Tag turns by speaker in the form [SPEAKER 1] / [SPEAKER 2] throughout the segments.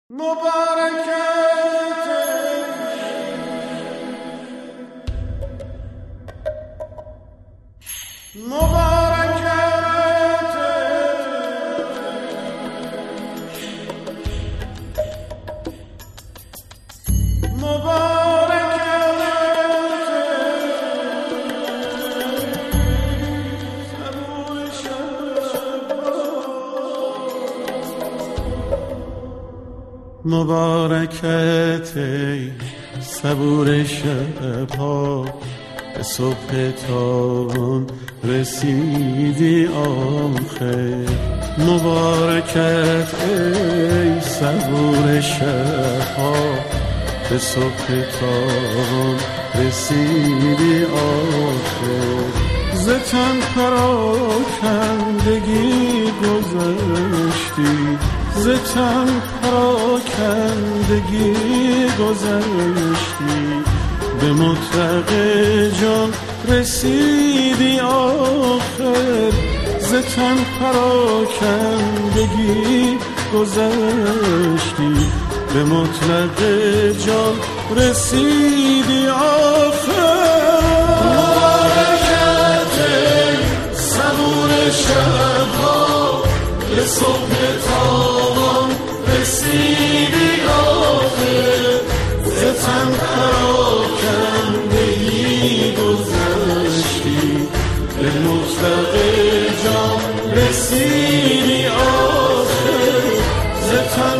[SPEAKER 1] مبارکت ای صبور شبها، به صبح تابان رسیدی آخر. مبارکت ای صبور شبها، به صبح تابان رسیدی آخر. ز تن پراکندگی گذشتی، ز تن پراکندگی گذشتی، به مطلق جان رسیدی آخر. ز تن پراکندگی گذشتی، به مطلق جان رسیدی آخر. مبارکت صبور شبها، به صبح تابان رسیدی آخر. ز تن پراکندگی گذشتی، به مطلق جان رسیدی آخر. ز تن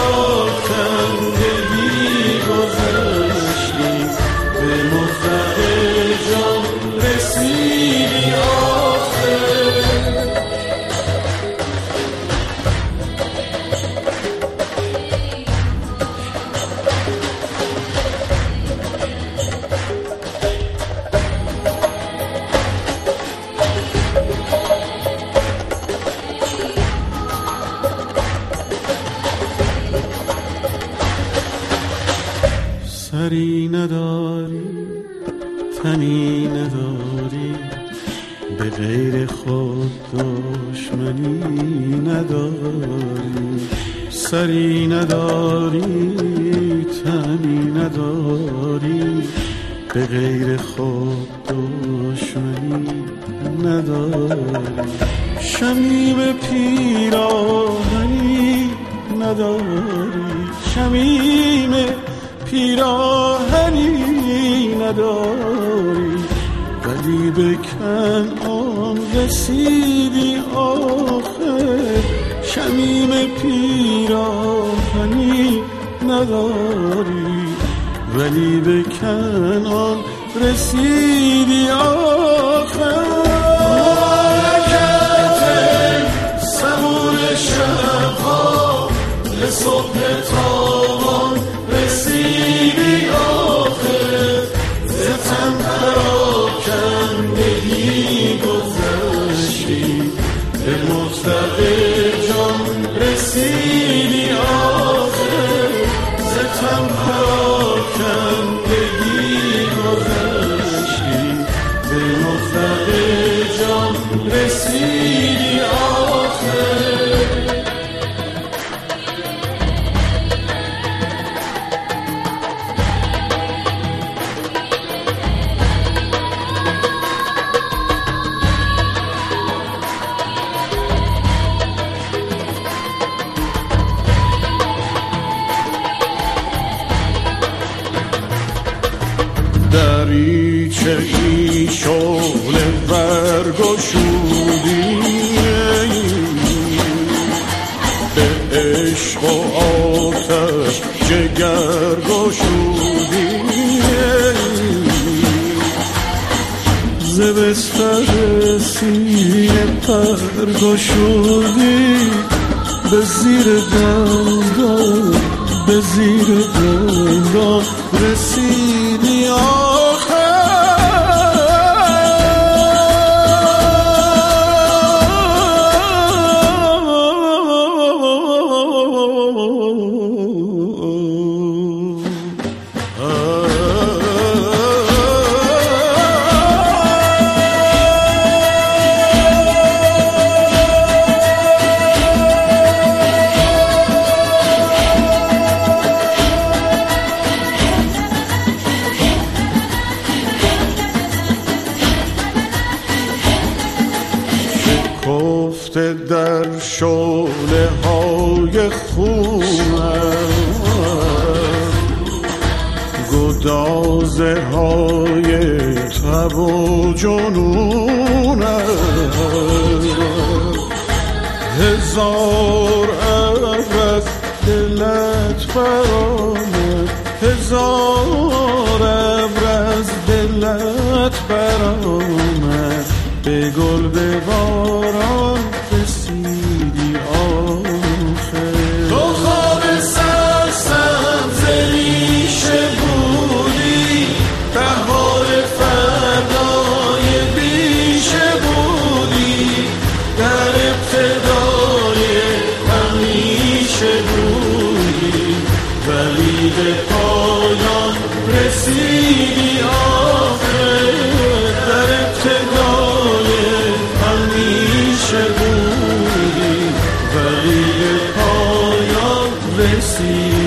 [SPEAKER 1] پراکندگی گذشتی، به مطلق جان رسیدی آخر. سری نداری، تنی نداری، به غیر خود دشمنی نداری. سری نداری، تنی نداری، به غیر خود دشمنی نداری. شمیم پیراهنی نداری، شمیم پیراهنی نداری، ولی به کنعان رسیدی آخر. شمیم پیراهنی نداری، ولی به کنعان رسیدی آخر. مبارکت صبور شبها، به صبح تابان رسیدی آخر. ز تن پراکندگی گذشتی، به مطلق جان رسیدی آخر. ز تن پراکندگی گذشتی، به مطلق جان رسیدی آخر. دریچه ای شعله برگشودی، به عشق و آتش جگر گشودی. ز بستر سینه پر گشودی، به زیر دندان، به زیر دندان رسیدی آخر. گدازه های تب و جنون هزار عرض دلت برآمد هزار عرض دلت برآمد به گل به باران رسیدی آخر تو خواب سرسبز ریشه بودی بهار فردای بیشه بودی در ابتدای همیشه بودی ولی به پایان رسیدی آخر در ابتدای همیشه بودی ولی به پایان رسیدی